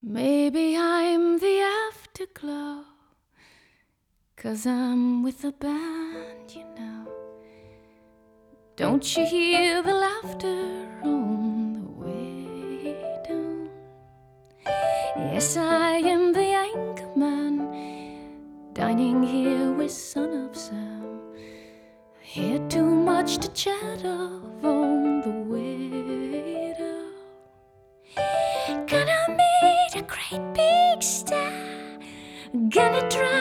Maybe I'm the afterglow, 'cause I'm with a band, you know. Don't you hear the laughter on the way down? Yes, I am the anchorman, dining here with Son of Sam. I hear too much to chat of on the way down. Gonna meet a great big star, gonna try